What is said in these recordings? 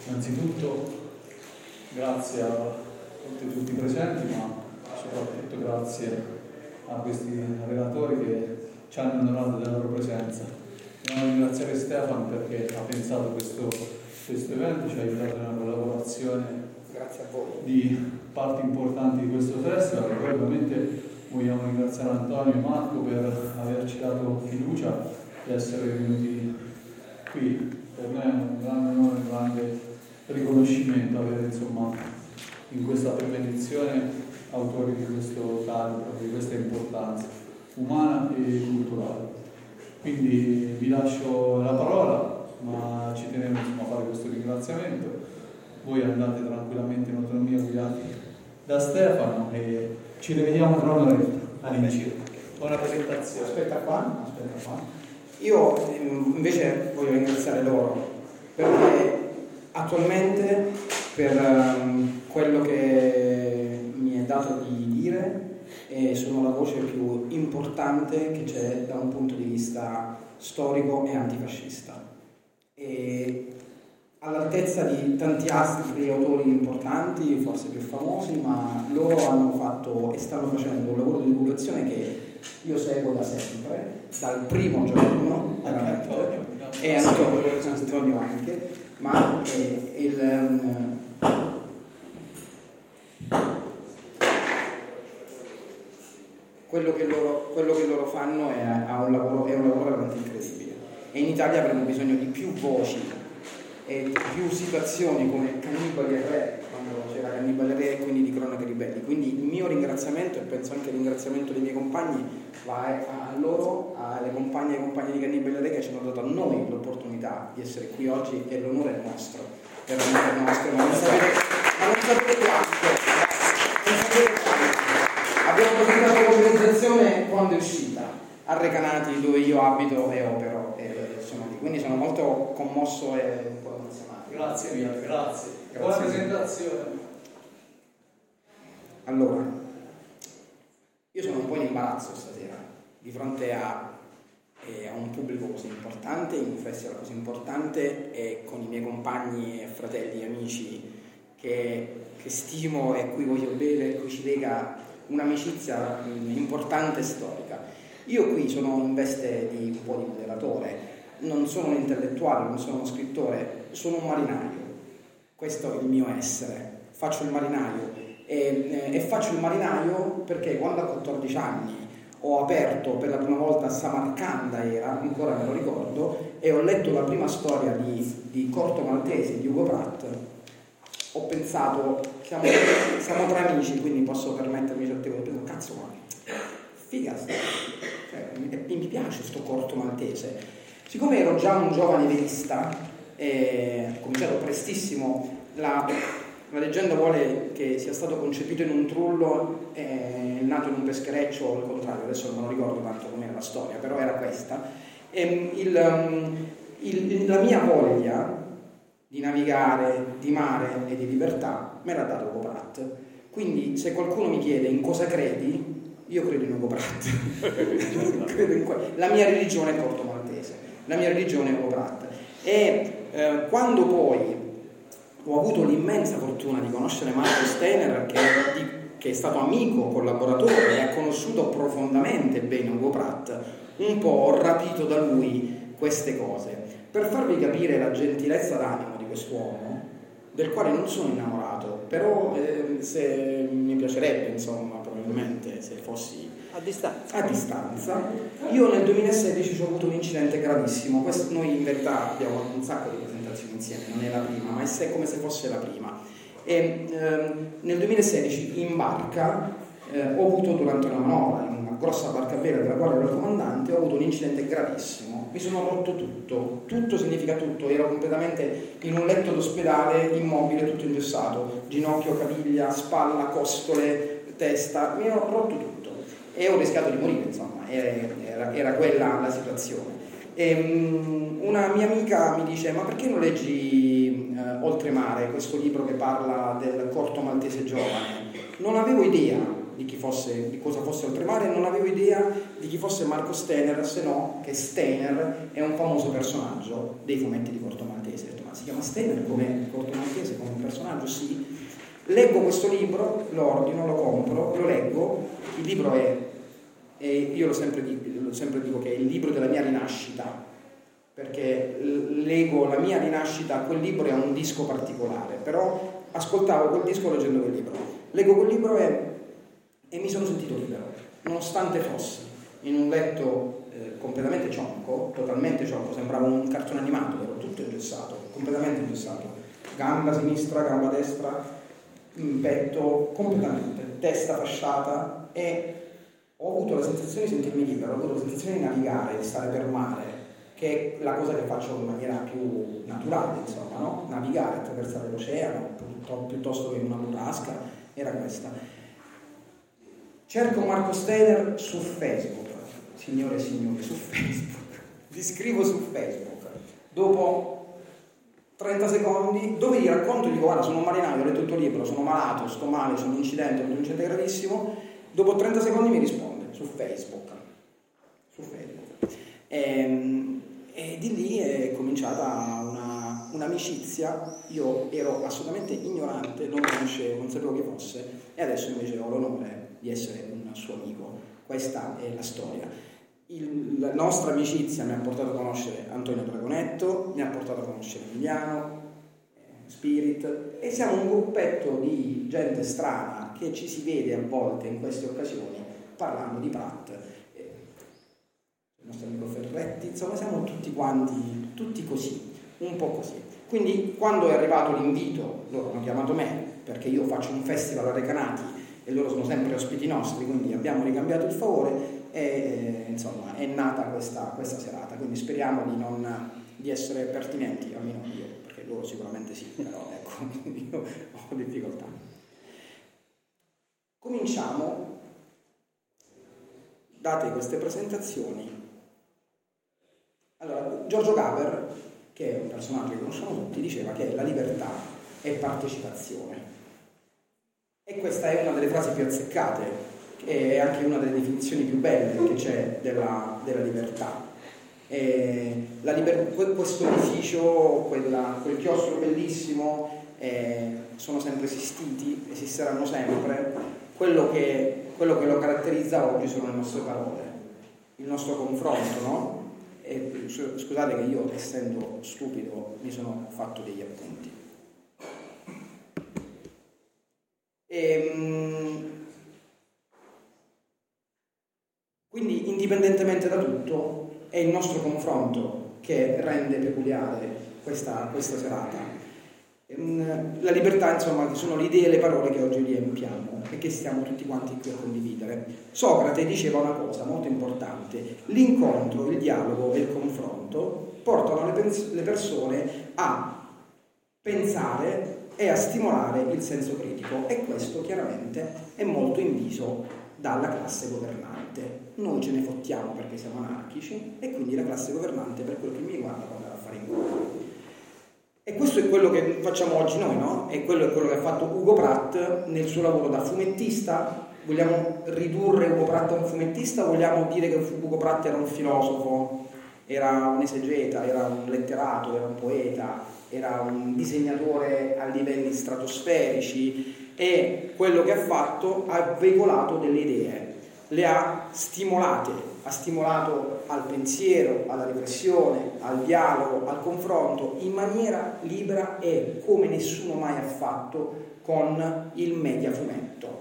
Innanzitutto grazie a tutti i presenti, ma soprattutto grazie a questi relatori che ci hanno onorato della loro presenza. Dobbiamo ringraziare Stefano perché ha pensato questo evento, ci ha aiutato nella collaborazione di parti importanti di questo festival, e poi ovviamente vogliamo ringraziare Antonio e Marco per averci dato fiducia e essere venuti qui. Per me è un grande onore, un grande riconoscimento avere in questa prima edizione autori di questo calibro, di questa importanza umana e culturale. Quindi vi lascio la parola, ma ci tenevo a fare questo ringraziamento. Voi andate tranquillamente in autonomia guidati da Stefano e ci rivediamo tra un'oretta all'incirca. Buona presentazione. Aspetta qua. Io invece voglio ringraziare loro perché attualmente per quello che mi è dato di dire sono la voce più importante che c'è da un punto di vista storico e antifascista, e all'altezza di tanti altri autori importanti, forse più famosi, ma loro hanno fatto e stanno facendo un lavoro di divulgazione che io seguo da sempre, dal primo giorno, e Antonio anche, ma quello che loro fanno è un lavoro veramente incredibile, e in Italia avremo bisogno di più voci e di più situazioni come Cannibali e Re, quando c'era Cannibali e Re, e quindi di Cronache Ribelli. Quindi il mio ringraziamento, e penso anche il ringraziamento dei miei compagni, va a loro, alle compagne e ai compagni di Cannibali e Re che ci hanno dato a noi l'opportunità di essere qui oggi, e l'onore è nostro, veramente nostro, ma non sapete quanto. Abbiamo presentato l'organizzazione quando è uscita a Recanati, dove io abito e opero, e sono lì, quindi sono molto commosso e un po' emozionato. Grazie mille, grazie. Buona presentazione. Allora, io sono un po' in imbarazzo stasera di fronte a un pubblico così importante, in un festival così importante, e con i miei compagni e fratelli e amici che stimo e a cui voglio bene, a cui ci lega un'amicizia importante e storica. Io qui sono in veste di un po' di moderatore, non sono un intellettuale, non sono uno scrittore, sono un marinaio. Questo è il mio essere. Faccio il marinaio e faccio il marinaio perché quando a 14 anni ho aperto per la prima volta Samarcanda, era ancora me lo ricordo, e ho letto la prima storia di Corto Maltese di Ugo Pratt, ho pensato, siamo tra amici, quindi posso permettermi certe cose. Ho pensato, cazzo, ma figa, mi piace sto Corto Maltese. Siccome ero già un giovane velista, ho cominciato prestissimo, la leggenda vuole che sia stato concepito in un trullo, nato in un peschereccio, o il contrario, adesso non me lo ricordo tanto com'era la storia, però era questa. La mia voglia di navigare, di mare e di libertà me l'ha dato Ugo Pratt. Quindi se qualcuno mi chiede in cosa credi, io credo in Ugo Pratt. La mia religione è Corto Maltese, la mia religione è Ugo Pratt. E quando poi ho avuto l'immensa fortuna di conoscere Marco Steiner, che è stato amico, collaboratore, e ha conosciuto profondamente bene Ugo Pratt, un po' ho rapito da lui queste cose, per farvi capire la gentilezza d'animo di quest'uomo, del quale non sono innamorato, però se mi piacerebbe, insomma, probabilmente, se fossi a distanza. Io nel 2016 ho avuto un incidente gravissimo. Noi in verità abbiamo un sacco di presentazioni insieme, non è la prima, ma è come se fosse la prima. E nel 2016 in barca ho avuto, durante una manovra in una grossa barca a vela della quale ero il comandante, ho avuto un incidente gravissimo. Mi sono rotto tutto significa tutto, ero completamente in un letto d'ospedale, immobile, tutto ingessato, ginocchio, caviglia, spalla, costole, testa, mi ero rotto tutto e ho rischiato di morire, insomma, era quella la situazione. Una mia amica mi dice: ma perché non leggi Oltremare, questo libro che parla del Corto Maltese giovane? Non avevo idea di cosa fosse Oltremare, non avevo idea di chi fosse Marco Steiner, se no che Steiner è un famoso personaggio dei fumetti di Corto Maltese. Ho detto, ma si chiama Steiner come Corto Maltese, come un personaggio? Sì. Leggo questo libro, lo ordino, lo compro, lo leggo. Il libro io sempre dico che è il libro della mia rinascita, perché leggo la mia rinascita. Quel libro è un disco particolare, però ascoltavo quel disco leggendo quel libro. Leggo quel libro e mi sono sentito libero, nonostante fossi in un letto completamente cionco, totalmente cionco, sembrava un cartone animato, ero tutto ingessato, completamente ingessato, gamba sinistra, gamba destra, petto, completamente, testa fasciata, e ho avuto la sensazione di sentirmi libero, ho avuto la sensazione di navigare, di stare per mare, che è la cosa che faccio in maniera più naturale, insomma, no? Navigare, attraversare l'oceano, piuttosto che in una burrasca, era questa. Cerco Marco Steiner su Facebook, signore e signori, su Facebook. Vi scrivo su Facebook. Dopo 30 secondi, dove gli racconto, dico, guarda, sono un marinaio, ho letto il tuo libro, sono malato, sto male, sono un incidente, ho avuto un incidente gravissimo. Dopo 30 secondi mi risponde su Facebook. E di lì è cominciata un'amicizia. Io ero assolutamente ignorante, non conoscevo, non sapevo chi fosse, e adesso invece ho l'onore di essere un suo amico. Questa è la storia. La nostra amicizia mi ha portato a conoscere Antonio Dragonetto, mi ha portato a conoscere Emiliano, Spirit, e siamo un gruppetto di gente strana che ci si vede a volte in queste occasioni parlando di Pratt, il nostro amico Ferretti, insomma siamo tutti quanti, tutti così, un po' così. Quindi quando è arrivato l'invito, loro hanno chiamato me, perché io faccio un festival a Recanati e loro sono sempre ospiti nostri, quindi abbiamo ricambiato il favore e insomma è nata questa serata. Quindi speriamo di essere pertinenti, almeno io, perché loro sicuramente sì, però ecco, io ho difficoltà. Cominciamo, date queste presentazioni. Allora, Giorgio Gaber, che è un personaggio che conosciamo tutti, diceva che la libertà è partecipazione. E questa è una delle frasi più azzeccate, è anche una delle definizioni più belle che c'è della libertà. Questo edificio, quel chiostro bellissimo, sono sempre esistiti, esisteranno sempre. Quello che lo caratterizza oggi sono le nostre parole, il nostro confronto, no? E, scusate che io, essendo stupido, mi sono fatto degli appunti. Quindi, indipendentemente da tutto, è il nostro confronto che rende peculiare questa serata. La libertà, insomma, che sono le idee e le parole che oggi riempiamo e che stiamo tutti quanti qui a condividere. Socrate diceva una cosa molto importante: l'incontro, il dialogo e il confronto portano le persone a pensare e a stimolare il senso critico, e questo chiaramente è molto inviso dalla classe governante. Noi ce ne fottiamo perché siamo anarchici, e quindi la classe governante, per quello che mi riguarda, può andare a fare in culo. E questo è quello che facciamo oggi noi, no? E quello è quello che ha fatto Ugo Pratt nel suo lavoro da fumettista. Vogliamo ridurre Ugo Pratt a un fumettista o vogliamo dire che Ugo Pratt era un filosofo, era un esegeta, era un letterato, era un poeta, era un disegnatore a livelli stratosferici? E quello che ha fatto, ha veicolato delle idee, le ha stimolate, ha stimolato al pensiero, alla riflessione, al dialogo, al confronto in maniera libera e come nessuno mai ha fatto con il media fumetto.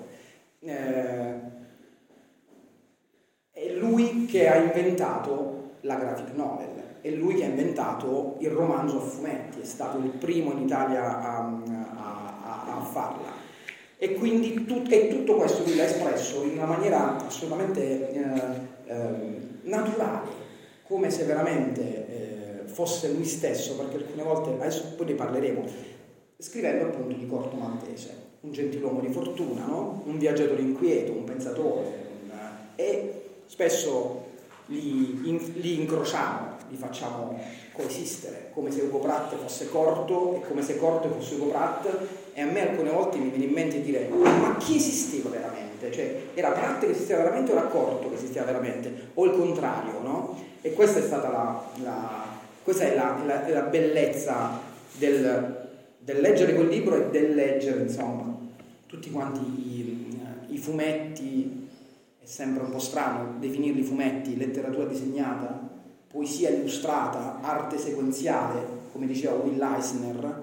È lui che ha inventato la graphic novel, è lui che ha inventato il romanzo a fumetti, è stato il primo in Italia a farla. E quindi tutto questo lui l'ha espresso in una maniera assolutamente naturale, come se veramente fosse lui stesso, perché alcune volte, adesso poi ne parleremo, scrivendo appunto di Corto Maltese, un gentiluomo di fortuna, no? Un viaggiatore inquieto, un pensatore, e spesso li incrociamo li facciamo coesistere, come se Ugo Pratt fosse Corto e come se Corto fosse Ugo Pratt, e a me alcune volte mi viene in mente dire ma chi esisteva veramente? Cioè era Pratt che esisteva veramente o era Corto che esisteva veramente? O il contrario, no? E questa è stata questa è la bellezza del leggere quel libro e del leggere, insomma, tutti quanti i fumetti. È sempre un po' strano definirli fumetti, letteratura disegnata, poesia illustrata, arte sequenziale, come diceva Will Eisner,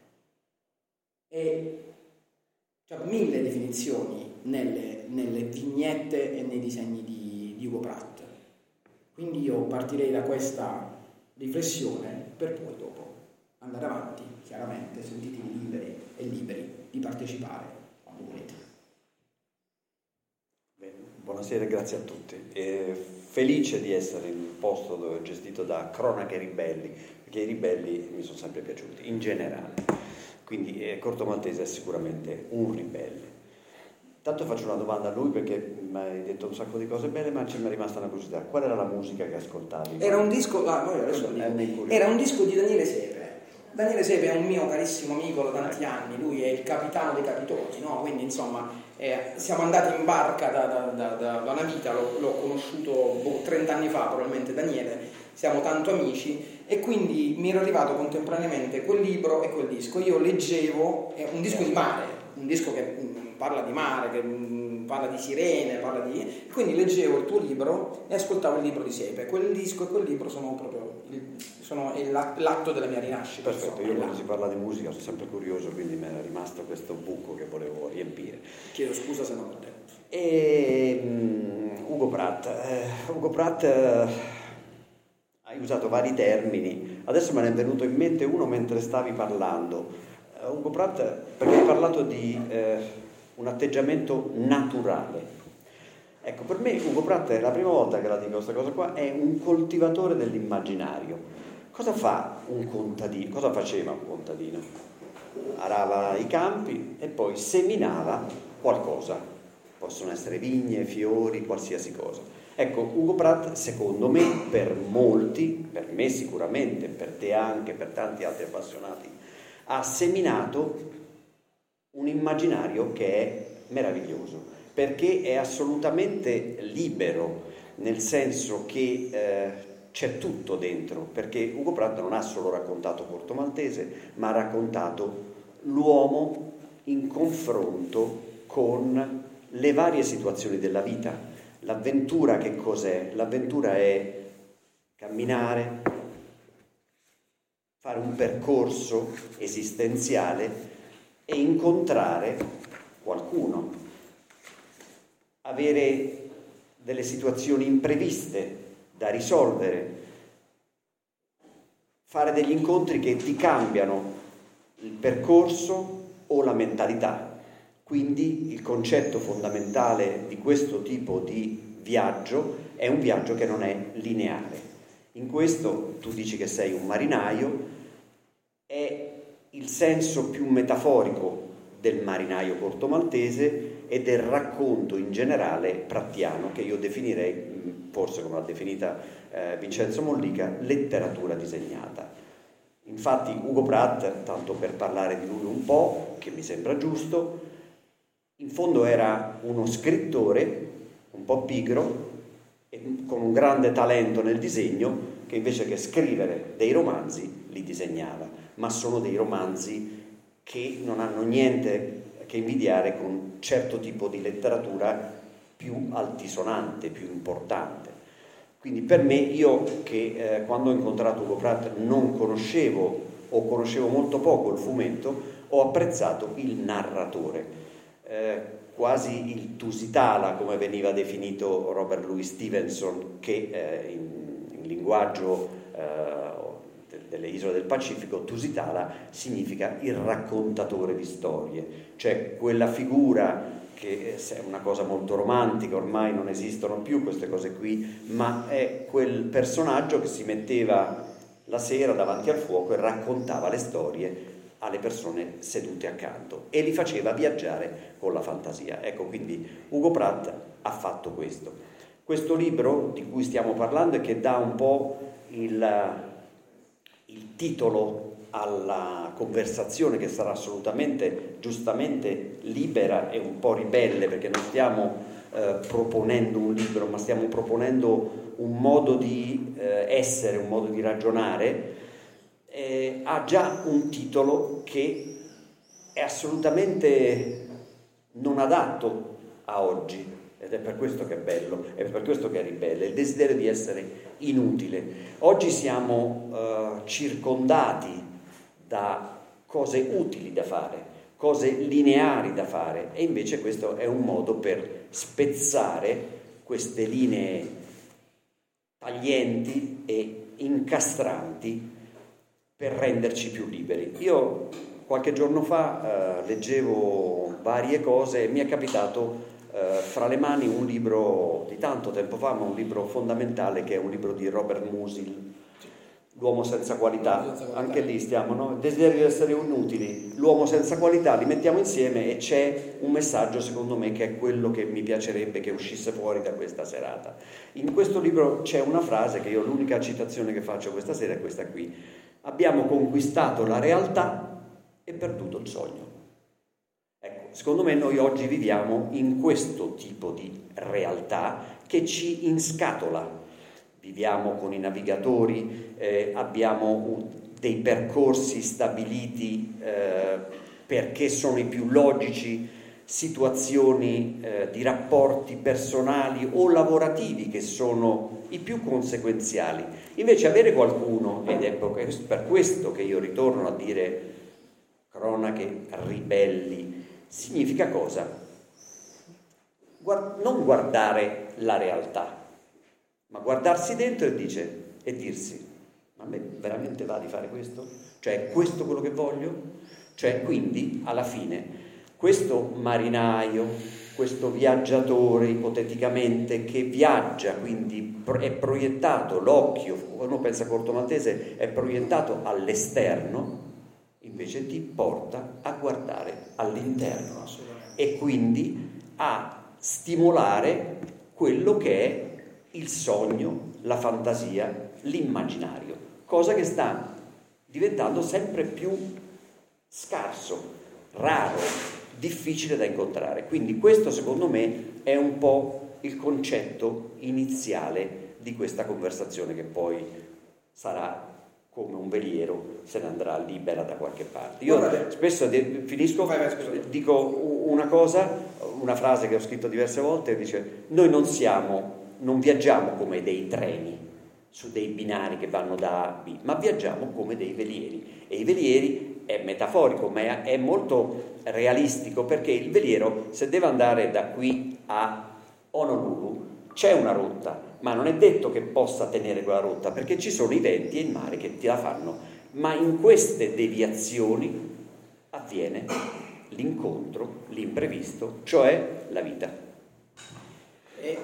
e c'è 1000 definizioni nelle vignette e nei disegni di Ugo Pratt. Quindi io partirei da questa riflessione per poi dopo andare avanti, chiaramente sentitevi liberi e liberi di partecipare quando volete. Buonasera, grazie a tutti. Felice di essere in un posto gestito da cronache ribelli, perché i ribelli mi sono sempre piaciuti, in generale. Quindi Corto Maltese è sicuramente un ribelle. Tanto faccio una domanda a lui perché mi hai detto un sacco di cose belle, ma ci è rimasta una curiosità. Qual era la musica che ascoltavi? Era un disco, era un disco di Daniele Sepe. Daniele Sepe è un mio carissimo amico da tanti anni, lui è il capitano dei capitoni, no? Quindi insomma siamo andati in barca da una vita, l'ho conosciuto 30 anni fa probabilmente Daniele, siamo tanto amici e quindi mi era arrivato contemporaneamente quel libro e quel disco. Io leggevo, è un disco di mare, un disco che parla di mare, che parla di sirene, quindi leggevo il tuo libro e ascoltavo il libro di Sepe. Quel disco e quel libro sono proprio l'atto della mia rinascita. Perfetto, io quando si parla di musica sono sempre curioso, quindi mi era rimasto questo buco che volevo riempire. Chiedo scusa se non l'ho detto. E Ugo Pratt hai usato vari termini, adesso me ne è venuto in mente uno mentre stavi parlando. Ugo Pratt, perché hai parlato di un atteggiamento naturale. Ecco, per me Ugo Pratt, è la prima volta che la dico questa cosa qua, è un coltivatore dell'immaginario. Cosa fa un contadino? Cosa faceva un contadino? Arava i campi e poi seminava qualcosa. Possono essere vigne, fiori, qualsiasi cosa. Ecco, Ugo Pratt, secondo me, per molti, per me sicuramente, per te anche, per tanti altri appassionati, ha seminato un immaginario che è meraviglioso, perché è assolutamente libero, nel senso che c'è tutto dentro, perché Ugo Pratt non ha solo raccontato Corto Maltese, ma ha raccontato l'uomo in confronto con le varie situazioni della vita. L'avventura che cos'è? L'avventura è camminare, fare un percorso esistenziale e incontrare qualcuno, avere delle situazioni impreviste da risolvere, fare degli incontri che ti cambiano il percorso o la mentalità. Quindi il concetto fondamentale di questo tipo di viaggio è un viaggio che non è lineare. In questo tu dici che sei un marinaio, è il senso più metaforico del marinaio Corto Maltese e del racconto in generale prattiano, che io definirei, forse come l'ha definita Vincenzo Mollica, letteratura disegnata. Infatti Ugo Pratt, tanto per parlare di lui un po', che mi sembra giusto, in fondo era uno scrittore un po' pigro e con un grande talento nel disegno, che invece che scrivere dei romanzi li disegnava, ma sono dei romanzi che non hanno niente che invidiare con un certo tipo di letteratura più altisonante, più importante. Quindi per me, io che quando ho incontrato Ugo Pratt non conoscevo o conoscevo molto poco il fumetto, ho apprezzato il narratore, quasi il Tusitala, come veniva definito Robert Louis Stevenson, che in linguaggio delle isole del Pacifico, Tusitala significa il raccontatore di storie, cioè quella figura che è una cosa molto romantica, ormai non esistono più queste cose qui, ma è quel personaggio che si metteva la sera davanti al fuoco e raccontava le storie alle persone sedute accanto e li faceva viaggiare con la fantasia. Ecco, quindi Ugo Pratt ha fatto questo. Questo libro di cui stiamo parlando e che dà un po' il titolo alla conversazione, che sarà assolutamente, giustamente libera e un po' ribelle, perché non stiamo proponendo un libro, ma stiamo proponendo un modo di essere, un modo di ragionare, ha già un titolo che è assolutamente non adatto a oggi, ed è per questo che è bello, è per questo che è ribelle, il desiderio di essere inutile. Oggi siamo circondati da cose utili da fare, cose lineari da fare, e invece questo è un modo per spezzare queste linee taglienti e incastranti per renderci più liberi. Io qualche giorno fa leggevo varie cose e mi è capitato fra le mani un libro di tanto tempo fa, ma un libro fondamentale, che è un libro di Robert Musil, L'uomo senza qualità. Anche lì stiamo, no? Il desiderio di essere inutili, l'uomo senza qualità, li mettiamo insieme e c'è un messaggio, secondo me, che è quello che mi piacerebbe che uscisse fuori da questa serata. In questo libro c'è una frase che io, l'unica citazione che faccio questa sera è questa qui: abbiamo conquistato la realtà e perduto il sogno. Ecco, secondo me noi oggi viviamo in questo tipo di realtà che ci inscatola. Viviamo con i navigatori, abbiamo dei percorsi stabiliti perché sono i più logici, situazioni di rapporti personali o lavorativi che sono i più conseguenziali. Invece avere qualcuno, ed è per questo che io ritorno a dire cronache ribelli, significa cosa? Non guardare la realtà, ma guardarsi dentro e dirsi: ma a me veramente va di fare questo? Cioè, è questo quello che voglio? Cioè, quindi, alla fine, questo marinaio, questo viaggiatore, ipoteticamente, che viaggia, quindi è proiettato, l'occhio, uno pensa a Corto Maltese, è proiettato all'esterno, invece ti porta a guardare all'interno e quindi a stimolare quello che è il sogno, la fantasia, l'immaginario, cosa che sta diventando sempre più scarso, raro, difficile da incontrare. Quindi questo, secondo me, è un po' il concetto iniziale di questa conversazione, che poi sarà come un veliero, se ne andrà libera da qualche parte. Io spesso finisco, dico una cosa, una frase che ho scritto diverse volte, dice: noi non viaggiamo come dei treni su dei binari che vanno da A a B, ma viaggiamo come dei velieri, e i velieri è metaforico, ma è molto realistico, perché il veliero, se deve andare da qui a Honolulu, c'è una rotta, ma non è detto che possa tenere quella rotta, perché ci sono i venti e il mare che ti la fanno, ma in queste deviazioni avviene l'incontro, l'imprevisto, cioè la vita. E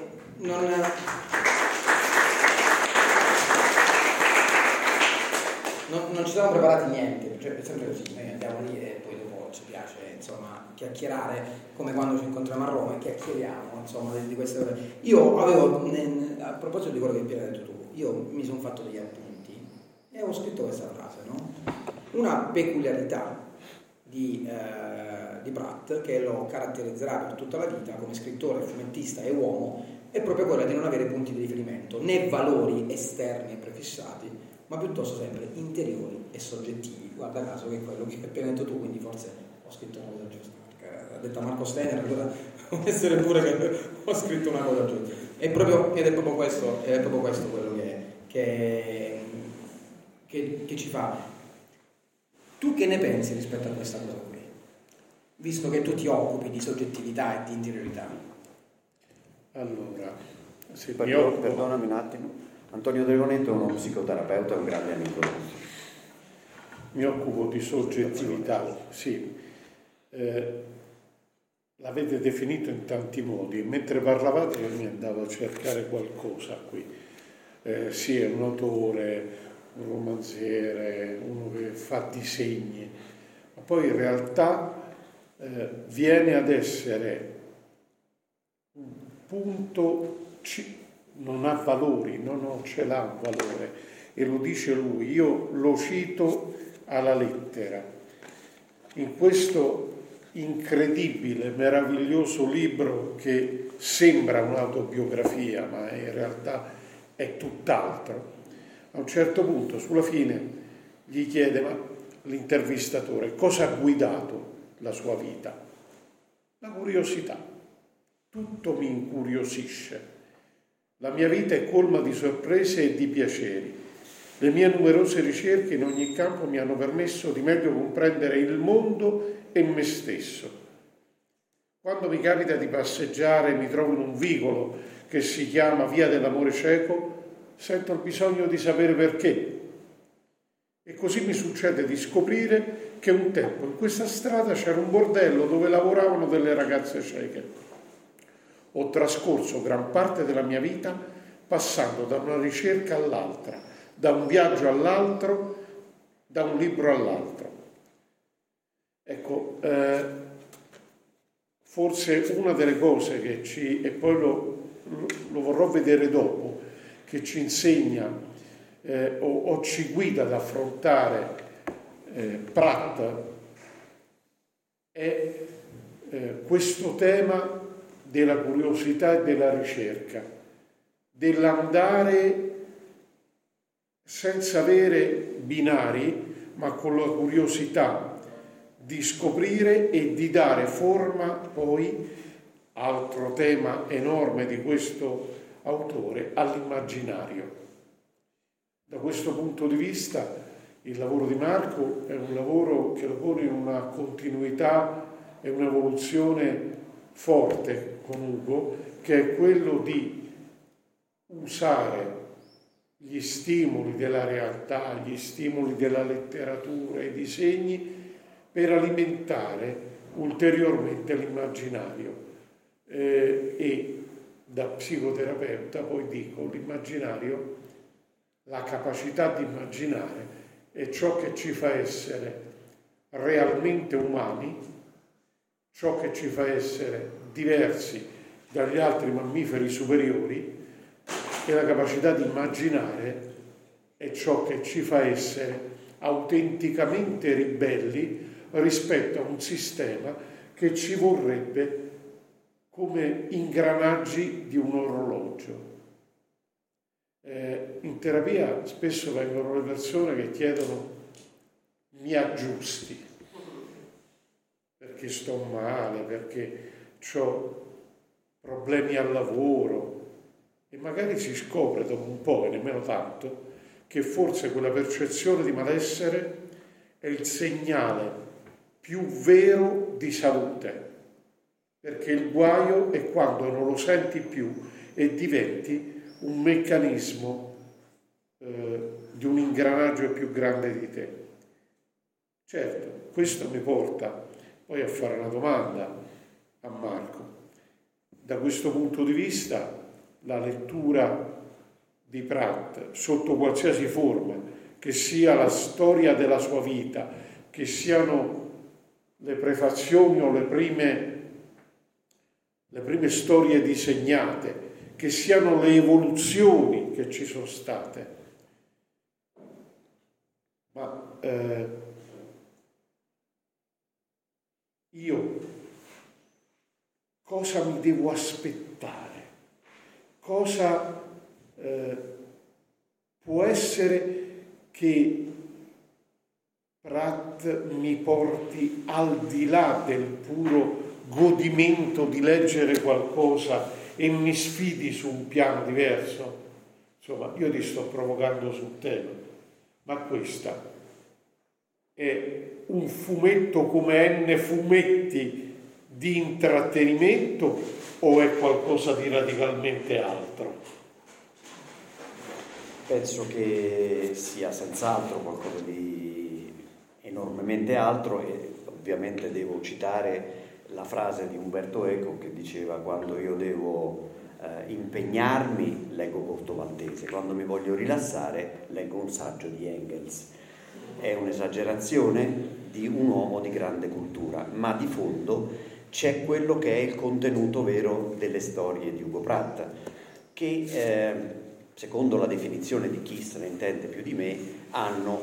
non ci siamo preparati niente, cioè è sempre così, noi andiamo lì e poi dopo ci piace, insomma, chiacchierare, come quando ci incontriamo a Roma e chiacchieriamo, insomma, di queste cose. Io avevo, a proposito di quello che hai appena detto tu, io mi sono fatto degli appunti e ho scritto questa frase, no? Una peculiarità di Pratt, che lo caratterizzerà per tutta la vita come scrittore, fumettista e uomo, è proprio quella di non avere punti di riferimento, né valori esterni e prefissati, ma piuttosto sempre interiori e soggettivi. Guarda caso che è quello che hai appena detto tu, quindi forse ho scritto una cosa giusta, perché ha detto Marco Steiner, allora può essere pure che ho scritto una cosa giusta. Ed è proprio questo quello che ci fa. Tu che ne pensi rispetto a questa cosa qui? Visto che tu ti occupi di soggettività e di interiorità. Allora, se Perdonami un attimo. Antonio Dregonetto è uno psicoterapeuta, un grande amico nostro. Mi occupo di soggettività, sì. L'avete definito in tanti modi. Mentre parlavate io mi andavo a cercare qualcosa qui. Sì, è un autore, un romanziere, uno che fa disegni, ma poi in realtà viene ad essere un punto, non ha valori, non ce l'ha un valore, e lo dice lui, io lo cito alla lettera. In questo incredibile, meraviglioso libro che sembra un'autobiografia, ma in realtà è tutt'altro, a un certo punto, sulla fine, gli chiede, ma l'intervistatore, cosa ha guidato la sua vita? La curiosità. Tutto mi incuriosisce. La mia vita è colma di sorprese e di piaceri. Le mie numerose ricerche in ogni campo mi hanno permesso di meglio comprendere il mondo e me stesso. Quando mi capita di passeggiare e mi trovo in un vicolo che si chiama Via dell'Amore Cieco, sento il bisogno di sapere perché. E così mi succede di scoprire che un tempo in questa strada c'era un bordello dove lavoravano delle ragazze cieche. Ho trascorso gran parte della mia vita passando da una ricerca all'altra, da un viaggio all'altro, da un libro all'altro. Ecco, forse una delle cose che e poi lo vorrò vedere dopo, che ci insegna o ci guida ad affrontare Pratt è questo tema della curiosità e della ricerca, dell'andare senza avere binari, ma con la curiosità di scoprire e di dare forma poi, altro tema enorme di questo autore, all'immaginario. Da questo punto di vista il lavoro di Marco è un lavoro che lo pone in una continuità e un'evoluzione forte con Ugo, che è quello di usare gli stimoli della realtà, gli stimoli della letteratura, i disegni, per alimentare ulteriormente l'immaginario. E da psicoterapeuta poi dico, l'immaginario, la capacità di immaginare è ciò che ci fa essere realmente umani, ciò che ci fa essere diversi dagli altri mammiferi superiori, e la capacità di immaginare è ciò che ci fa essere autenticamente ribelli rispetto a un sistema che ci vorrebbe come ingranaggi di un orologio. In terapia spesso vengono le persone che chiedono mi aggiusti, perché sto male, perché ho problemi al lavoro, e magari si scopre dopo un po', e nemmeno tanto, che forse quella percezione di malessere è il segnale più vero di salute, perché il guaio è quando non lo senti più e diventi un meccanismo di un ingranaggio più grande di te. Certo, questo mi porta poi a fare una domanda a Marco. Da questo punto di vista, la lettura di Pratt, sotto qualsiasi forma, che sia la storia della sua vita, che siano le prefazioni o le prime storie disegnate, che siano le evoluzioni che ci sono state, ma io cosa mi devo aspettare? Cosa può essere che Pratt mi porti al di là del puro godimento di leggere qualcosa e mi sfidi su un piano diverso? Insomma, io ti sto provocando sul tema, ma questa è un fumetto come N fumetti di intrattenimento o è qualcosa di radicalmente altro? Penso che sia senz'altro qualcosa di enormemente altro, e ovviamente devo citare la frase di Umberto Eco che diceva: quando io devo impegnarmi leggo Corto Maltese, quando mi voglio rilassare leggo un saggio di Engels. È un'esagerazione di un uomo di grande cultura, ma di fondo c'è quello che è il contenuto vero delle storie di Ugo Pratt, che secondo la definizione di chi se ne intende più di me, hanno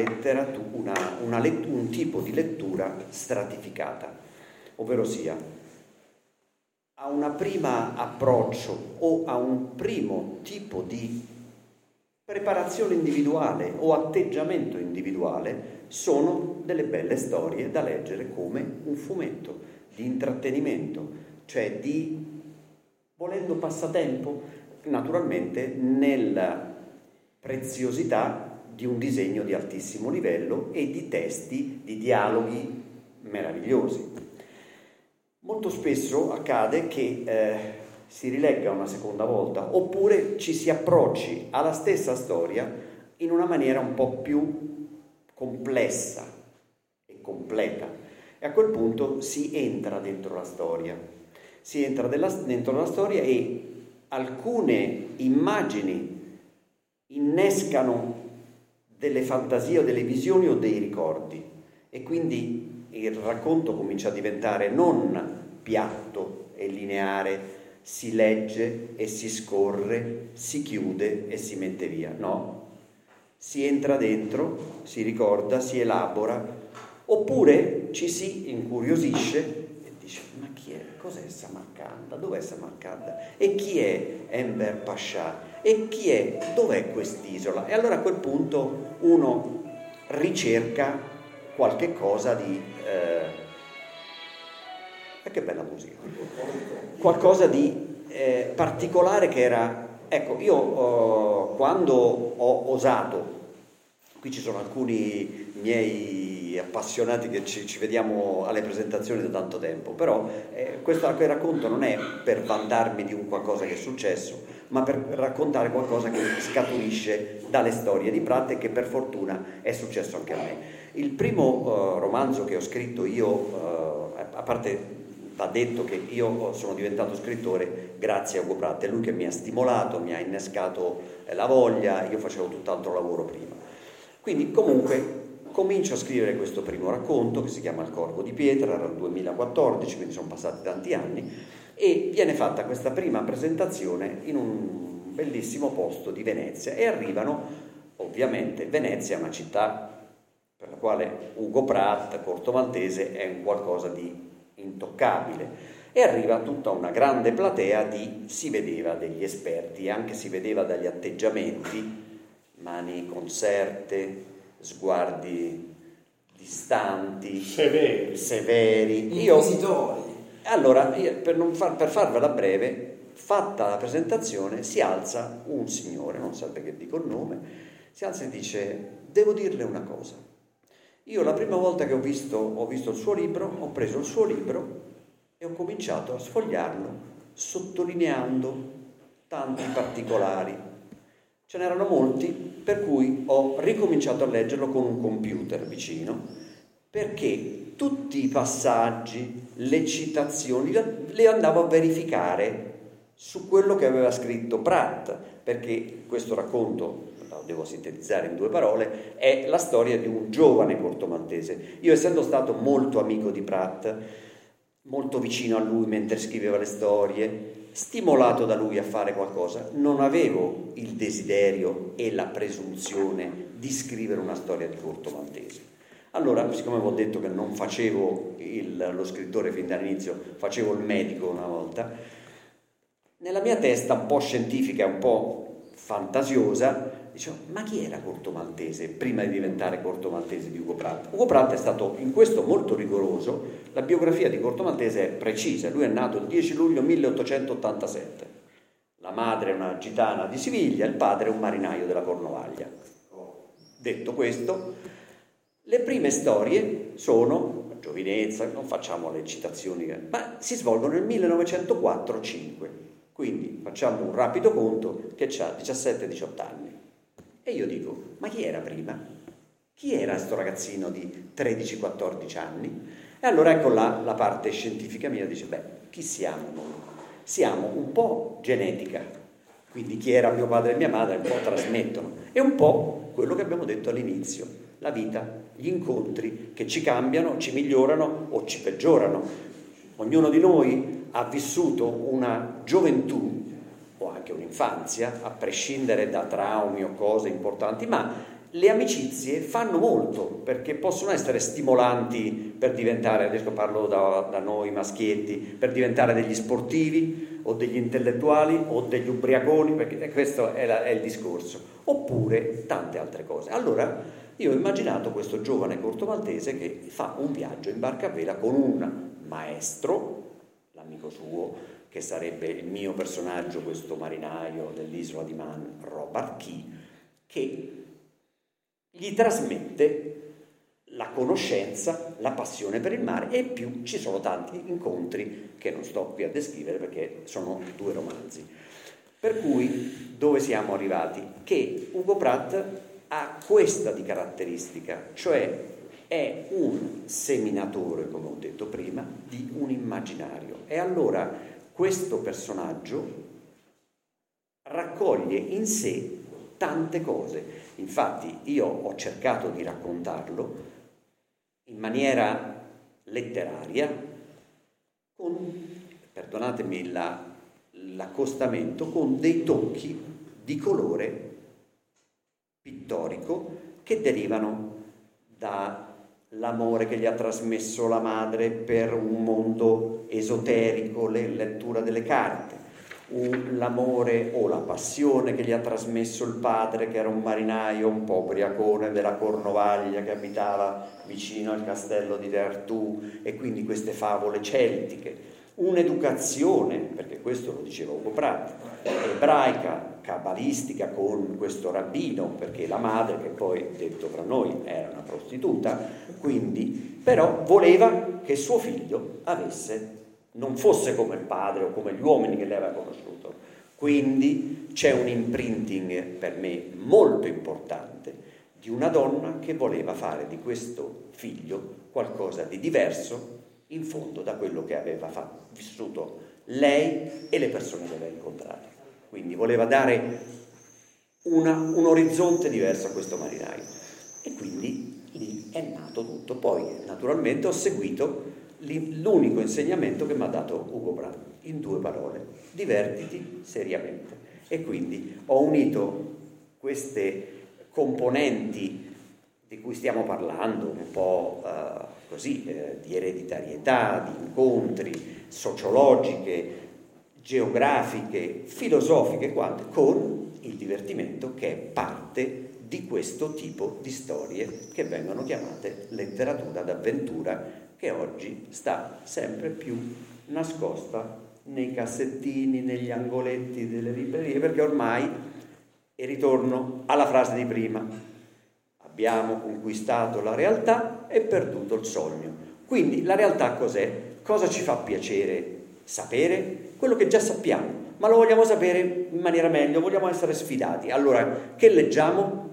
un tipo di lettura stratificata, ovvero sia a un primo approccio o a un primo tipo di preparazione individuale o atteggiamento individuale sono delle belle storie da leggere come un fumetto di intrattenimento, cioè di, volendo, passatempo, naturalmente nella preziosità di un disegno di altissimo livello e di testi, di dialoghi meravigliosi. Molto spesso accade che si rilegga una seconda volta oppure ci si approcci alla stessa storia in una maniera un po' più complessa e completa, e a quel punto si entra dentro la storia, dentro la storia, e alcune immagini innescano delle fantasie o delle visioni o dei ricordi, e quindi il racconto comincia a diventare non piatto e lineare, si legge e si scorre, si chiude e si mette via, no, si entra dentro, si ricorda, si elabora, oppure ci si incuriosisce e dice: ma chi è? Cos'è Samarcanda? Dov'è Samarcanda? E chi è Enver Pasha? E chi è? Dov'è quest'isola? E allora a quel punto uno ricerca qualche cosa di che bella musica, qualcosa di particolare, che era, ecco, io quando ho osato, qui ci sono alcuni miei appassionati che ci vediamo alle presentazioni da tanto tempo, però questo che racconto non è per vantarmi di un qualcosa che è successo, ma per raccontare qualcosa che scaturisce dalle storie di Pratt e che per fortuna è successo anche a me. Il primo romanzo che ho scritto io, a parte va detto che io sono diventato scrittore grazie a Ugo Pratt, è lui che mi ha stimolato, mi ha innescato la voglia, io facevo tutt'altro lavoro prima. Quindi comunque comincio a scrivere questo primo racconto che si chiama Il Corvo di Pietra, era il 2014, quindi sono passati tanti anni, e viene fatta questa prima presentazione in un bellissimo posto di Venezia, e arrivano, ovviamente Venezia è una città per la quale Ugo Pratt, Corto Maltese, è un qualcosa di intoccabile, e arriva tutta una grande platea si vedeva degli esperti, anche si vedeva dagli atteggiamenti, mani conserte, sguardi distanti, severi. Inquisitori. Allora, per farvela breve, fatta la presentazione, si alza un signore, non so perché dico il nome, si alza e dice: devo dirle una cosa. Io la prima volta che ho visto il suo libro, ho preso il suo libro e ho cominciato a sfogliarlo, sottolineando tanti particolari. Ce n'erano molti, per cui ho ricominciato a leggerlo con un computer vicino, perché tutti i passaggi, le citazioni, le andavo a verificare su quello che aveva scritto Pratt, perché questo racconto, lo devo sintetizzare in 2 parole, è la storia di un giovane corto maltese. Io, essendo stato molto amico di Pratt, molto vicino a lui mentre scriveva le storie, stimolato da lui a fare qualcosa, non avevo il desiderio e la presunzione di scrivere una storia di corto maltese. Allora, siccome avevo detto che non facevo lo scrittore fin dall'inizio, facevo il medico una volta, nella mia testa un po' scientifica e un po' fantasiosa, dicevo: ma chi era Corto Maltese prima di diventare Corto Maltese di Ugo Pratt? Ugo Pratt è stato in questo molto rigoroso, la biografia di Corto Maltese è precisa, lui è nato il 10 luglio 1887, la madre è una gitana di Siviglia, il padre è un marinaio della Cornovaglia. Detto questo, le prime storie sono, la giovinezza, non facciamo le citazioni, ma si svolgono nel 1904-5, quindi facciamo un rapido conto che ha 17-18 anni. E io dico: ma chi era prima? Chi era sto ragazzino di 13-14 anni? E allora ecco là la parte scientifica mia, dice: beh, chi siamo noi? Siamo un po' genetica, quindi chi era mio padre e mia madre un po' trasmettono, e un po' quello che abbiamo detto all'inizio, la vita, gli incontri che ci cambiano, ci migliorano o ci peggiorano. Ognuno di noi ha vissuto una gioventù o anche un'infanzia, a prescindere da traumi o cose importanti, ma le amicizie fanno molto, perché possono essere stimolanti per diventare, adesso parlo da noi maschietti, per diventare degli sportivi o degli intellettuali o degli ubriaconi, perché questo è il discorso, oppure tante altre cose. Allora io ho immaginato questo giovane cortomaltese che fa un viaggio in barca a vela con un maestro, l'amico suo, che sarebbe il mio personaggio, questo marinaio dell'isola di Man, Robert Key, che gli trasmette la conoscenza, la passione per il mare, e in più ci sono tanti incontri che non sto qui a descrivere perché sono 2 romanzi. Per cui dove siamo arrivati? Che Ugo Pratt ha questa di caratteristica, cioè è un seminatore, come ho detto prima, di un immaginario. E allora questo personaggio raccoglie in sé tante cose. Infatti io ho cercato di raccontarlo in maniera letteraria, con, perdonatemi l'accostamento, con dei tocchi di colore pittorico che derivano dall'amore che gli ha trasmesso la madre per un mondo esoterico, la lettura delle carte, l'amore o la passione che gli ha trasmesso il padre, che era un marinaio un po' ubriacone della Cornovaglia, che abitava vicino al castello di Vertù, e quindi queste favole celtiche, un'educazione, perché questo lo diceva Ugo Pratt, ebraica, cabalistica, con questo rabbino, perché la madre, che poi, detto fra noi, era una prostituta, quindi però voleva che suo figlio non fosse come il padre o come gli uomini che lei aveva conosciuto. Quindi c'è un imprinting per me molto importante di una donna che voleva fare di questo figlio qualcosa di diverso, in fondo, da quello che aveva vissuto lei e le persone che aveva incontrato. Quindi voleva dare un orizzonte diverso a questo marinaio, e quindi lì è nato tutto. Poi naturalmente ho seguito l'unico insegnamento che mi ha dato Ugo Pratt, in 2 parole: divertiti seriamente. E quindi ho unito queste componenti di cui stiamo parlando, un po' di ereditarietà, di incontri, sociologiche, geografiche, filosofiche, con il divertimento, che è parte di questo tipo di storie che vengono chiamate letteratura d'avventura, che oggi sta sempre più nascosta nei cassettini, negli angoletti delle librerie, perché ormai, e ritorno alla frase di prima, abbiamo conquistato la realtà e perduto il sogno. Quindi la realtà cos'è? Cosa ci fa piacere sapere? Quello che già sappiamo, ma lo vogliamo sapere in maniera meglio, vogliamo essere sfidati. Allora, che leggiamo?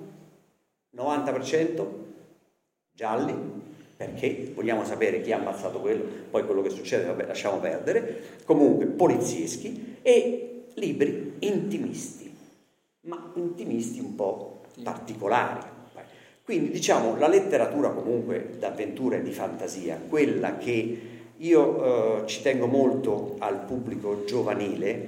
90% gialli, perché vogliamo sapere chi ha ammazzato quello, poi quello che succede, vabbè, lasciamo perdere. Comunque polizieschi, e libri intimisti, ma intimisti un po' particolari. Quindi diciamo la letteratura comunque d'avventura e di fantasia, quella che io ci tengo molto al pubblico giovanile,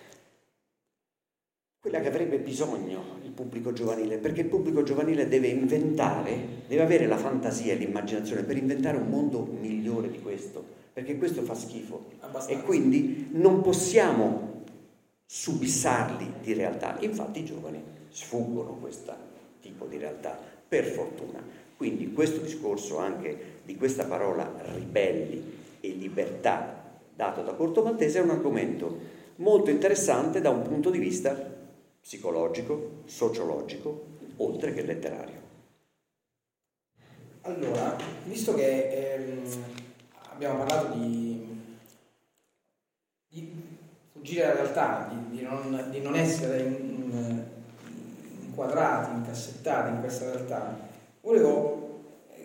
quella che avrebbe bisogno il pubblico giovanile, perché il pubblico giovanile deve inventare, deve avere la fantasia e l'immaginazione per inventare un mondo migliore di questo, perché questo fa schifo. Abbastanza. E quindi non possiamo subissarli di realtà. Infatti i giovani sfuggono questo tipo di realtà, per fortuna. Quindi questo discorso anche di questa parola ribelli e libertà dato da Corto Maltese è un argomento molto interessante da un punto di vista psicologico, sociologico, oltre che letterario. Allora, visto che abbiamo parlato di fuggire dalla realtà, di non essere inquadrati, incassettati in questa realtà, volevo,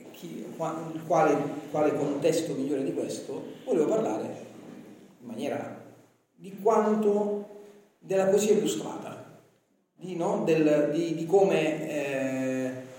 quale contesto migliore di questo, volevo parlare in maniera di quanto della poesia illustrata, di come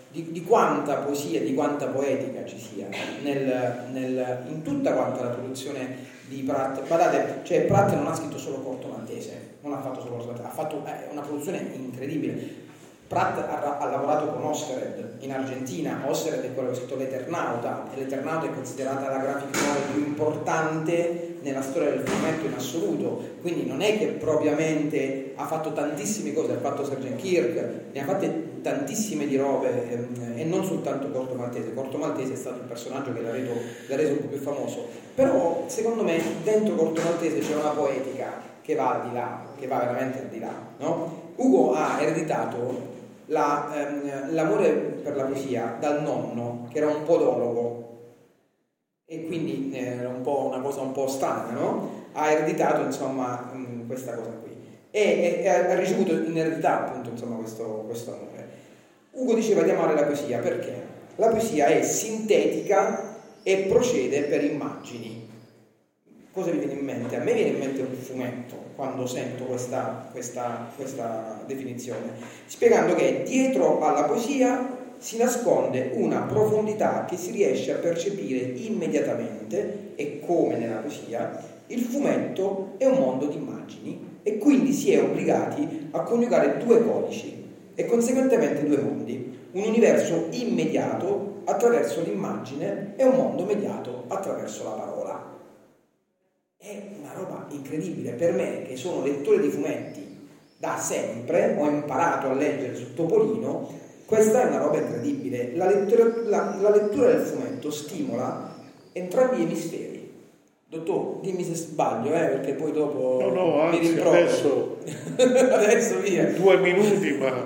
di quanta poesia, di quanta poetica ci sia in tutta quanta la produzione di Pratt. Guardate, cioè Pratt non ha scritto solo Corto Maltese, non ha fatto solo Corto Maltese, ha fatto una produzione incredibile. Pratt ha lavorato con Osterheld in Argentina. Osterheld è quello che ha scritto L'Eternauta, e L'Eternauta è considerata la graphic novel più importante nella storia del fumetto in assoluto, quindi non è che propriamente ha fatto tantissime cose, ha fatto Sergeant Kirk, ne ha fatte tantissime di robe, e non soltanto Corto Maltese. Corto Maltese è stato il personaggio che l'ha reso un po' più famoso, però secondo me dentro Corto Maltese c'è una poetica che va al di là, che va veramente al di là, no? Ugo ha ereditato l'amore per la poesia dal nonno, che era un podologo, e quindi era un po' una cosa un po' strana, no? Ha ereditato insomma questa cosa qui e ha ricevuto in eredità appunto insomma questo amore. Ugo diceva di amare la poesia perché la poesia è sintetica e procede per immagini. Cosa vi viene in mente? A me viene in mente un fumetto quando sento questa definizione, spiegando che dietro alla poesia si nasconde una profondità che si riesce a percepire immediatamente, e come nella poesia il fumetto è un mondo di immagini, e quindi si è obbligati a coniugare due codici e conseguentemente due mondi: un universo immediato attraverso l'immagine e un mondo mediato attraverso la parola. È una roba incredibile per me, che sono lettore di fumetti da sempre, ho imparato a leggere su Topolino. Questa è una roba incredibile. La lettura del fumetto stimola entrambi gli emisferi. Dottor, dimmi se sbaglio, perché poi dopo no, mi anzi, rimprovero. Adesso via. 2 minuti, ma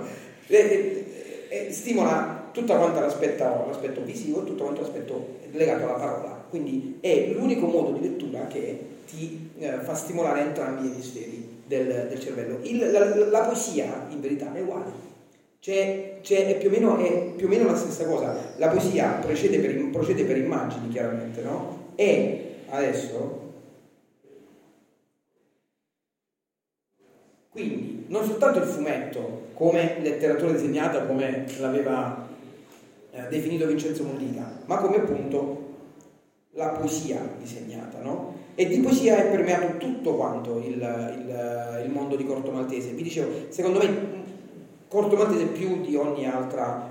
stimola tutta quanta l'aspetto visivo e tutto quanto l'aspetto legato alla parola. Quindi è l'unico modo di lettura che ti fa stimolare entrambi gli emisferi del cervello. La poesia in verità è uguale. È più o meno la stessa cosa. La poesia procede per immagini, chiaramente, no? E adesso, quindi, non soltanto il fumetto come letteratura disegnata, come l'aveva definito Vincenzo Mollica, ma come appunto la poesia disegnata, no? E di poesia è permeato tutto quanto il mondo di Corto Maltese. Vi dicevo, secondo me Corto Maltese più di ogni altra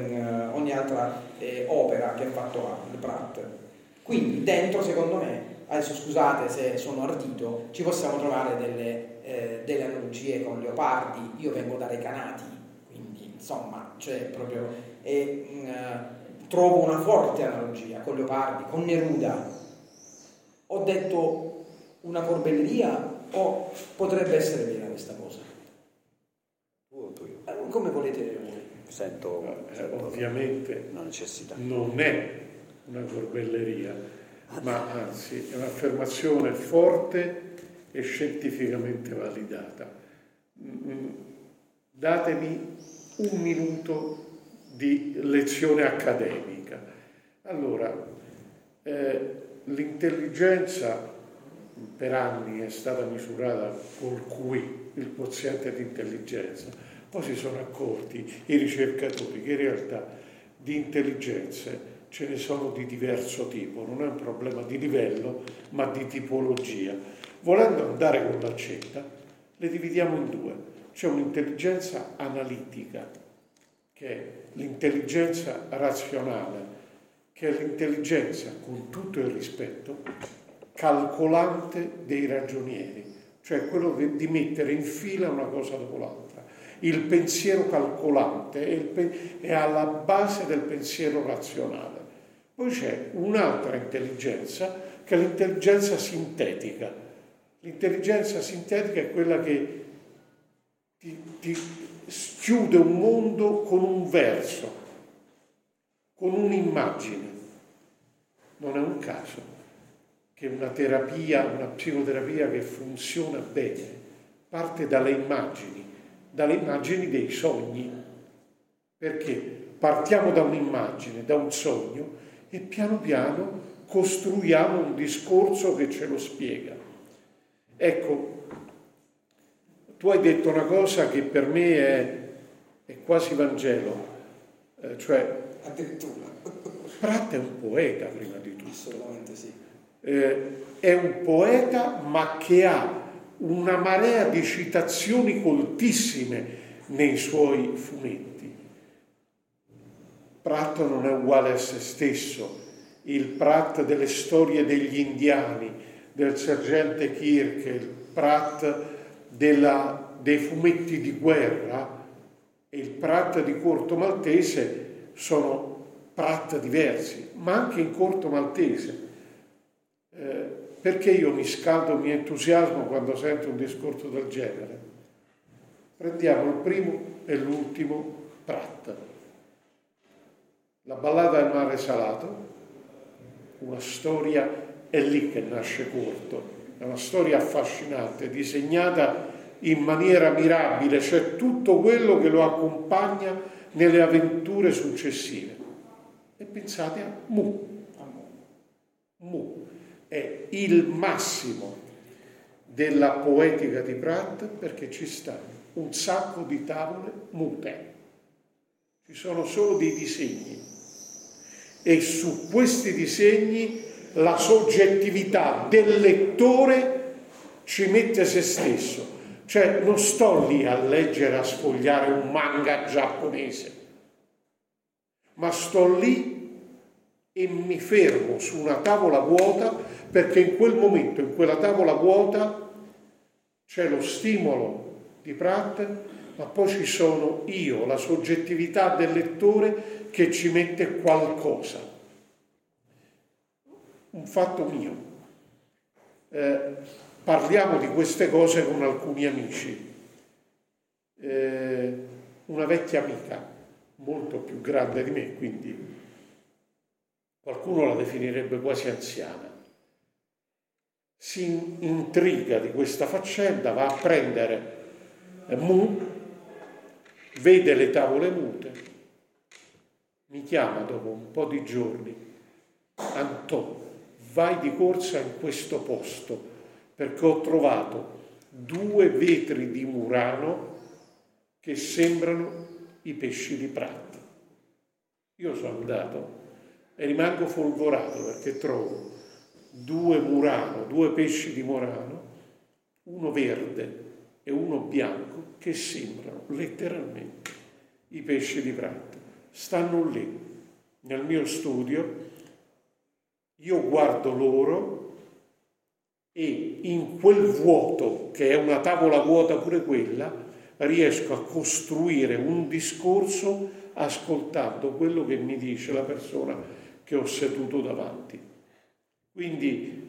opera che ha fatto Pratt. Quindi dentro, secondo me, adesso scusate se sono ardito, ci possiamo trovare delle analogie con Leopardi. Io vengo da Recanati, quindi insomma, cioè proprio trovo una forte analogia con Leopardi, con Neruda. Ho detto una corbelleria o potrebbe essere vera questa cosa? Come volete voi? Sento ovviamente una necessità. Non è una corbelleria, ma anzi è un'affermazione forte e scientificamente validata. Datemi un minuto di lezione accademica. Allora, l'intelligenza per anni è stata misurata col QI, il quoziente di intelligenza. Poi si sono accorti i ricercatori che in realtà di intelligenze ce ne sono di diverso tipo, non è un problema di livello ma di tipologia. Volendo andare con l'accetta, le dividiamo in due. C'è un'intelligenza analitica, che è l'intelligenza razionale, che è l'intelligenza, con tutto il rispetto, calcolante dei ragionieri, cioè quello di mettere in fila una cosa dopo l'altra. Il pensiero calcolante è alla base del pensiero razionale. Poi c'è un'altra intelligenza, che è l'intelligenza sintetica. L'intelligenza sintetica è quella che ti chiude un mondo con un verso, con un'immagine. Non è un caso che una psicoterapia che funziona bene, parte dalle immagini dei sogni, perché partiamo da un'immagine, da un sogno, e piano piano costruiamo un discorso che ce lo spiega. Ecco, tu hai detto una cosa che per me è quasi Vangelo. Cioè, addirittura. Pratt è un poeta prima di tutto. Assolutamente sì. È un poeta ma che ha una marea di citazioni coltissime nei suoi fumetti. Pratt non è uguale a se stesso. Il Pratt delle storie degli indiani, del sergente Kirk, il Pratt dei fumetti di guerra e il Pratt di Corto Maltese sono Pratt diversi, ma anche in Corto Maltese. Perché io mi scaldo, mi entusiasmo quando sento un discorso del genere? Prendiamo il primo e l'ultimo Pratt. La ballata del mare salato, una storia, è lì che nasce Corto, è una storia affascinante, disegnata in maniera mirabile, c'è tutto quello che lo accompagna nelle avventure successive. E pensate a Mu. Mu è il massimo della poetica di Pratt, perché ci stanno un sacco di tavole mute, ci sono solo dei disegni e su questi disegni la soggettività del lettore ci mette se stesso. Cioè non sto lì a leggere, a sfogliare un manga giapponese, ma sto lì e mi fermo su una tavola vuota, perché in quel momento, in quella tavola vuota, c'è lo stimolo di Pratt, ma poi ci sono io, la soggettività del lettore che ci mette qualcosa. Un fatto mio. Parliamo di queste cose con alcuni amici. Una vecchia amica, molto più grande di me, quindi qualcuno la definirebbe quasi anziana, si intriga di questa faccenda, va a prendere Mu, vede le tavole mute, mi chiama dopo un po' di giorni: Antò, vai di corsa in questo posto, perché ho trovato 2 vetri di Murano che sembrano i pesci di Pratt. Io sono andato e rimango folgorato, perché trovo 2 Murano, 2 pesci di Murano, uno verde e uno bianco, che sembrano letteralmente i pesci di Pratt. Stanno lì nel mio studio, io guardo loro e in quel vuoto, che è una tavola vuota pure quella, riesco a costruire un discorso ascoltando quello che mi dice la persona che ho seduto davanti. Quindi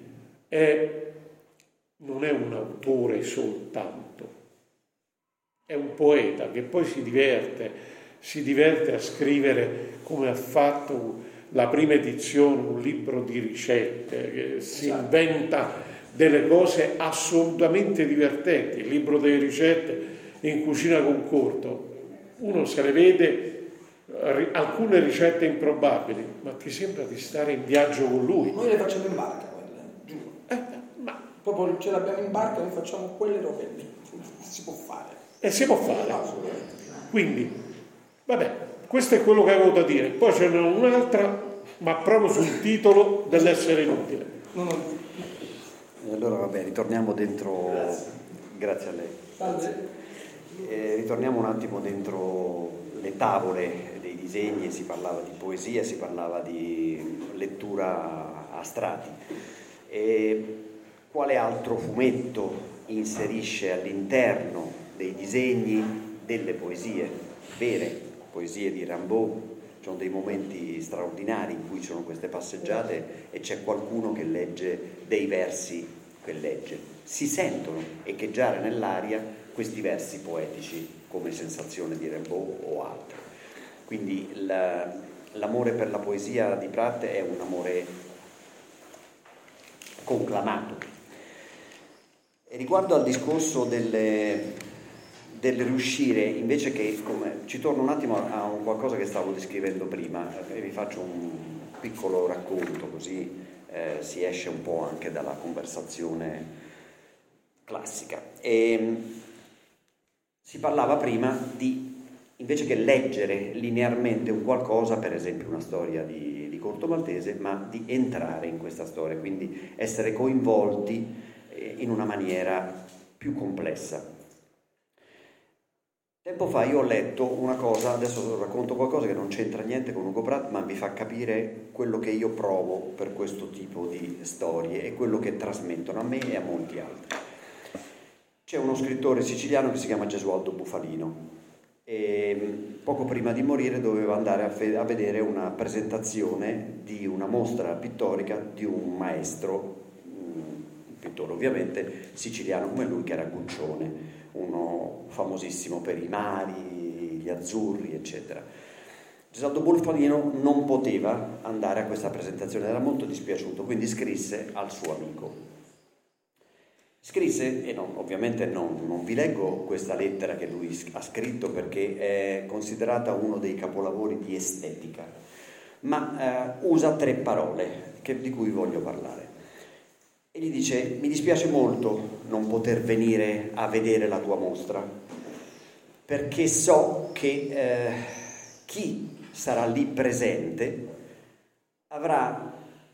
non è un autore soltanto, è un poeta che poi si diverte a scrivere, come ha fatto la prima edizione, un libro di ricette, che si inventa delle cose assolutamente divertenti. Il libro delle ricette in cucina con Corto, uno se le vede alcune ricette improbabili, ma ti sembra di stare in viaggio con lui. Noi le facciamo in barca quelle, giuro. Ma proprio ce l'abbiamo in barca, noi facciamo quelle robe lì. Si può fare. E si può fare. Quindi, vabbè, questo è quello che avevo da dire. Poi ce n'è un'altra, ma proprio sul titolo dell'essere inutile. Allora vabbè, ritorniamo dentro. Grazie a lei. Salve. Ritorniamo un attimo dentro le tavole dei disegni, si parlava di poesia, si parlava di lettura a strati. E quale altro fumetto inserisce all'interno dei disegni delle poesie vere, poesie di Rimbaud? Ci sono dei momenti straordinari in cui ci sono queste passeggiate e c'è qualcuno che legge dei versi che legge. Si sentono echeggiare nell'aria questi versi poetici come sensazione di Rimbaud o altro. Quindi l'amore per la poesia di Pratt è un amore conclamato. E riguardo al discorso del riuscire, invece che, come, ci torno un attimo a un qualcosa che stavo descrivendo prima, e vi faccio un piccolo racconto, così si esce un po' anche dalla conversazione classica. Si parlava prima di invece che leggere linearmente un qualcosa, per esempio una storia di Corto Maltese, ma di entrare in questa storia, quindi essere coinvolti in una maniera più complessa. Tempo fa io ho letto una cosa, adesso racconto qualcosa che non c'entra niente con Hugo Pratt, ma vi fa capire quello che io provo per questo tipo di storie e quello che trasmettono a me e a molti altri. C'è uno scrittore siciliano che si chiama Gesualdo Bufalino e poco prima di morire doveva andare a vedere una presentazione di una mostra pittorica di un maestro, un pittore ovviamente siciliano come lui, che era Guccione, uno famosissimo per i mari, gli azzurri, eccetera. Gesualdo Bufalino non poteva andare a questa presentazione, era molto dispiaciuto, quindi scrisse al suo amico. Scrisse, e ovviamente non vi leggo questa lettera che lui ha scritto perché è considerata uno dei capolavori di estetica, ma usa 3 parole di cui voglio parlare. E gli dice: mi dispiace molto non poter venire a vedere la tua mostra, perché so che chi sarà lì presente avrà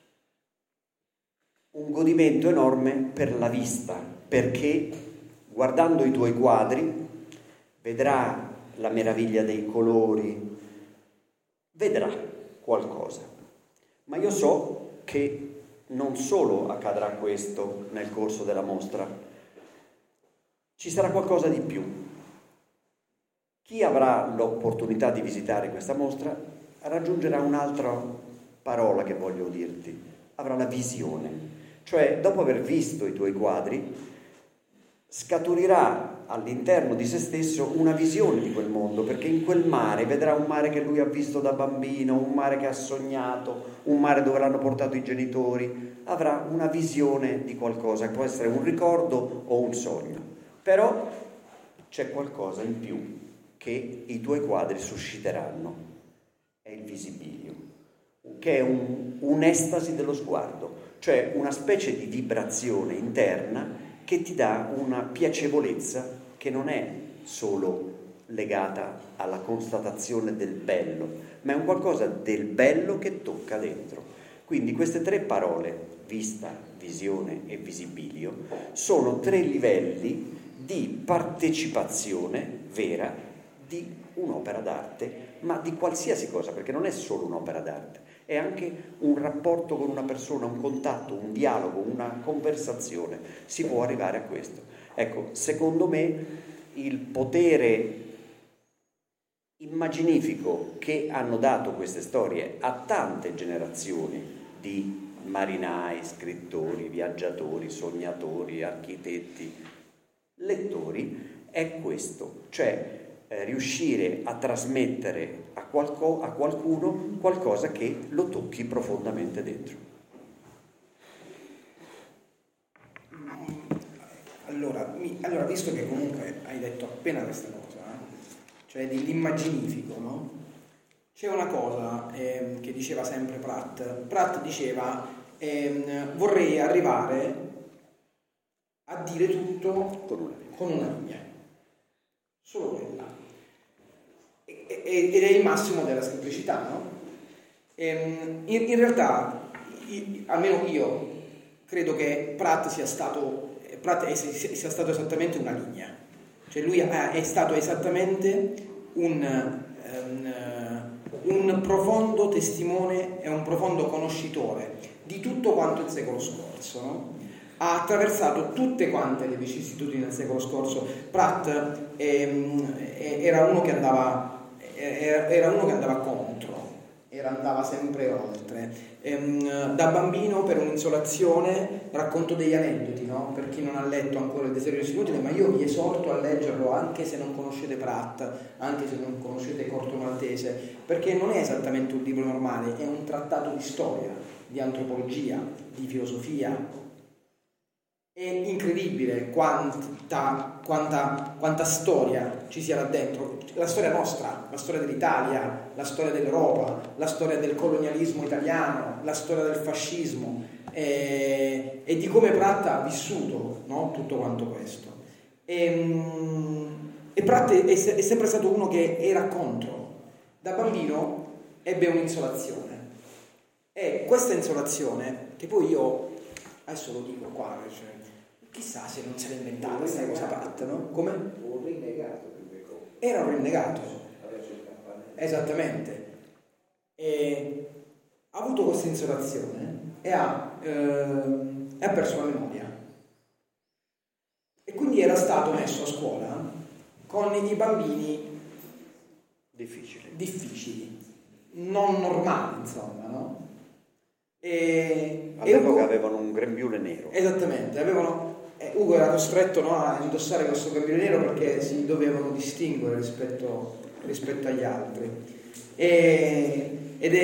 un godimento enorme per la vista, perché guardando i tuoi quadri vedrà la meraviglia dei colori, vedrà qualcosa. Ma io so che non solo accadrà questo nel corso della mostra, ci sarà qualcosa di più. Chi avrà l'opportunità di visitare questa mostra raggiungerà un'altra parola che voglio dirti, avrà la visione. Cioè, dopo aver visto i tuoi quadri, scaturirà all'interno di se stesso una visione di quel mondo, perché in quel mare vedrà un mare che lui ha visto da bambino, un mare che ha sognato, un mare dove l'hanno portato i genitori, avrà una visione di qualcosa, può essere un ricordo o un sogno, però c'è qualcosa in più che i tuoi quadri susciteranno, è il visibilio, che è un'estasi dello sguardo, cioè una specie di vibrazione interna che ti dà una piacevolezza che non è solo legata alla constatazione del bello, ma è un qualcosa del bello che tocca dentro. Quindi queste 3 parole, vista, visione e visibilio, sono 3 livelli di partecipazione vera di un'opera d'arte, ma di qualsiasi cosa, perché non è solo un'opera d'arte, è anche un rapporto con una persona, un contatto, un dialogo, una conversazione. Si può arrivare a questo. Ecco, secondo me il potere immaginifico che hanno dato queste storie a tante generazioni di marinai, scrittori, viaggiatori, sognatori, architetti, lettori, è questo, cioè riuscire a trasmettere a qualcuno qualcosa che lo tocchi profondamente dentro. Allora, visto che comunque hai detto appena questa cosa, cioè dell'immaginifico, no? C'è una cosa che diceva sempre Pratt. Pratt diceva vorrei arrivare a dire tutto con una linea, solo quella. Ed è il massimo della semplicità, no? In realtà, almeno io credo che Pratt sia stato esattamente una linea, cioè lui è stato esattamente un profondo testimone e un profondo conoscitore di tutto quanto il secolo scorso, no? Ha attraversato tutte quante le vicissitudini del secolo scorso. Pratt era uno che andava contro, andava sempre oltre. Da bambino, per un'insolazione, racconto degli aneddoti, no? Per chi non ha letto ancora Il desiderio di solitudine, ma io vi esorto a leggerlo anche se non conoscete Pratt, anche se non conoscete Corto Maltese, perché non è esattamente un libro normale, è un trattato di storia, di antropologia, di filosofia. È incredibile quanta storia ci sia là dentro, la storia nostra, la storia dell'Italia, la storia dell'Europa, la storia del colonialismo italiano, la storia del fascismo e di come Pratt ha vissuto, no? Tutto quanto questo. E E Pratt è sempre stato uno che era contro. Da bambino ebbe un'insolazione. E questa insolazione, che poi io, adesso lo dico qua, cioè, chissà se non se l'è inventata questa cosa Pratt, no? Come? Un rinnegato. Era un rinnegato. Esattamente. E ha avuto questa insolazione e ha perso la memoria. E quindi era stato messo a scuola con i bambini difficili, non normali, insomma, no? All'epoca avevano un grembiule nero. Esattamente, Ugo era costretto, no, a indossare questo grembiule nero perché si dovevano distinguere rispetto agli altri. Ed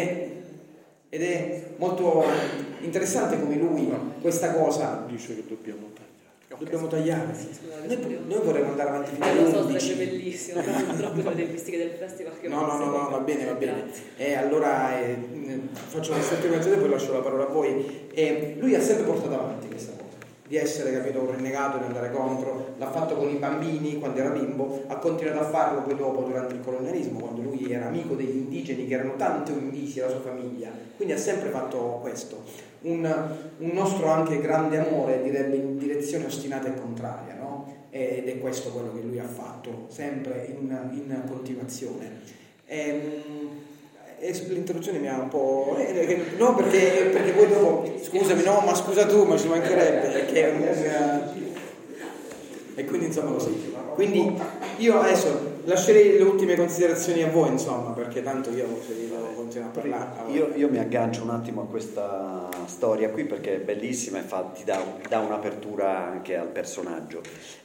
è molto interessante come lui questa cosa dice che dobbiamo tagliare. Noi vorremmo andare avanti fino alle lo so, 11. sarebbe bellissimo, però purtroppo sono le tempistiche del festival che No, va bene. E allora faccio un settimo mezzo e poi lascio la parola a voi. Lui ha sempre portato avanti questa cosa di essere, capito, un rinnegato, di andare contro. L'ha fatto con i bambini quando era bimbo, ha continuato a farlo poi dopo durante il colonialismo, quando lui era amico degli indigeni, che erano tanto invisi alla sua famiglia, quindi ha sempre fatto questo. Un nostro anche grande amore direbbe in direzione ostinata e contraria, no? Ed è questo quello che lui ha fatto sempre in continuazione. L'interruzione mi ha un po'... no, perché poi dopo... Scusami, no, ma scusa tu, ma ci mancherebbe, perché... E quindi insomma così. Quindi io adesso lascerei le ultime considerazioni a voi, insomma, perché tanto io devo continuare a parlare. Io mi aggancio un attimo a questa storia qui perché è bellissima e ti dà un'apertura anche al personaggio.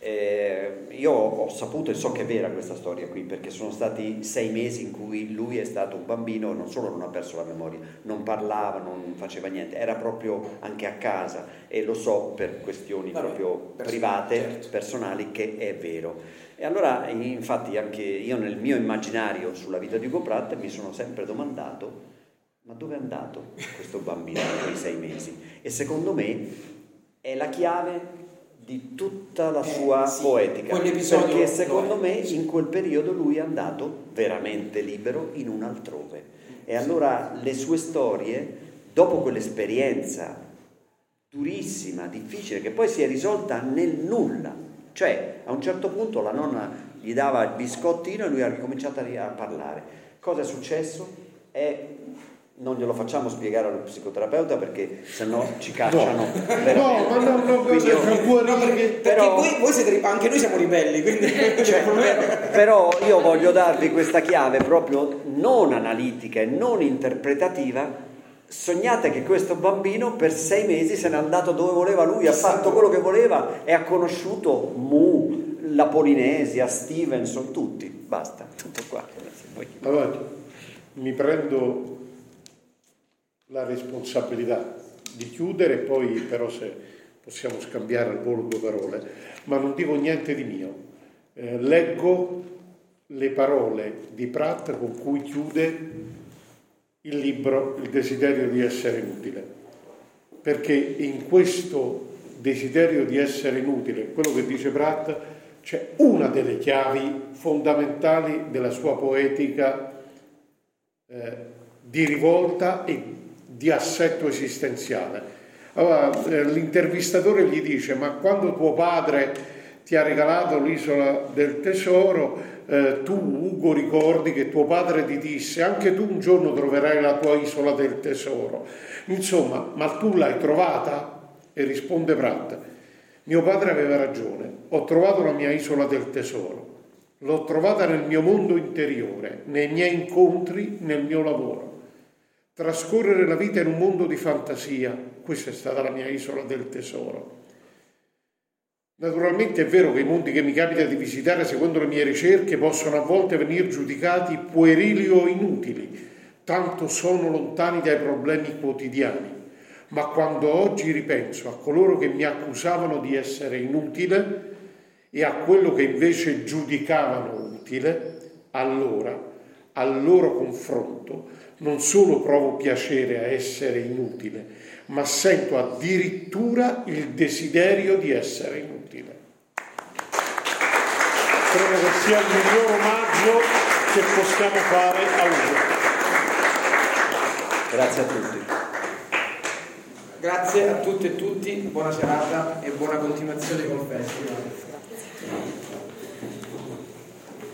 Io ho saputo e so che è vera questa storia qui, perché sono stati 6 mesi in cui lui è stato un bambino, non solo non ha perso la memoria, non parlava, non faceva niente, era proprio anche a casa, e lo so per questioni proprio private, certo, personali, che è vero. E allora infatti anche io nel mio immaginario sulla vita di Ugo Pratt mi sono sempre domandato: ma dove è andato questo bambino in quei 6 mesi? E secondo me è la chiave di tutta la sua poetica, perché secondo me in quel periodo lui è andato veramente libero in un altrove. E allora le sue storie, dopo quell'esperienza durissima, difficile, che poi si è risolta nel nulla, cioè a un certo punto la nonna gli dava il biscottino e lui ha ricominciato a parlare. Cosa è successo? Non glielo facciamo spiegare allo psicoterapeuta perché sennò ci cacciano. Però voi siete anche noi siamo ribelli, quindi però io voglio darvi questa chiave proprio non analitica e non interpretativa. Sognate che questo bambino per 6 mesi se n'è andato dove voleva lui, ha fatto quello che voleva e ha conosciuto Mu, la Polinesia, Stevenson, tutti, basta, tutto qua. Allora, mi prendo la responsabilità di chiudere, poi però se possiamo scambiare al volo 2 parole, ma non dico niente di mio. Leggo le parole di Pratt con cui chiude il libro Il desiderio di essere inutile, perché in questo desiderio di essere inutile, quello che dice Pratt, c'è una delle chiavi fondamentali della sua poetica di rivolta e di assetto esistenziale. Allora, l'intervistatore gli dice: ma quando tuo padre ti ha regalato l'isola del tesoro, tu Ugo ricordi che tuo padre ti disse: anche tu un giorno troverai la tua isola del tesoro, insomma, ma tu l'hai trovata? E risponde Pratt: mio padre aveva ragione, ho trovato la mia isola del tesoro, l'ho trovata nel mio mondo interiore, nei miei incontri, nel mio lavoro. Trascorrere la vita in un mondo di fantasia, questa è stata la mia isola del tesoro. Naturalmente è vero che i mondi che mi capita di visitare secondo le mie ricerche possono a volte venire giudicati puerili o inutili, tanto sono lontani dai problemi quotidiani, ma quando oggi ripenso a coloro che mi accusavano di essere inutile e a quello che invece giudicavano utile, allora, al loro confronto, non solo provo piacere a essere inutile, ma sento addirittura il desiderio di essere inutile. credo che sia il miglior omaggio che possiamo fare a lui. Grazie a tutti. Grazie a tutte e tutti, buona serata e buona continuazione col festival.